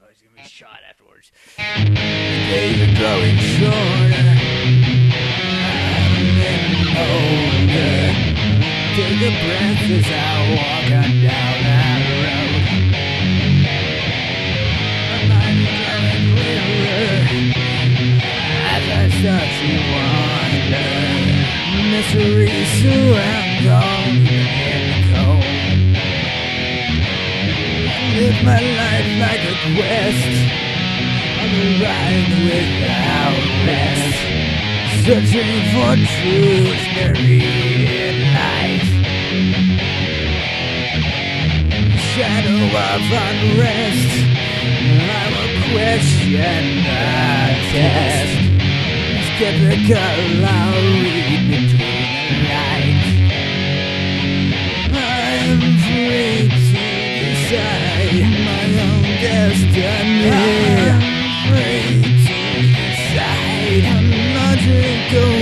he's gonna be shot afterwards. The days are growing shorter. I'm getting older. Take a breath as I walk on down that road. My mind is growing clearer as I start to wander. Mystery surrounds all in the cold. Live my life like a quest, on the ride without rest, searching for truth buried in night. Shadow of unrest, I will question the test. Skeptical, I'll read between the lines. I'm free to decide my own destiny. I'm free to decide. I'm not going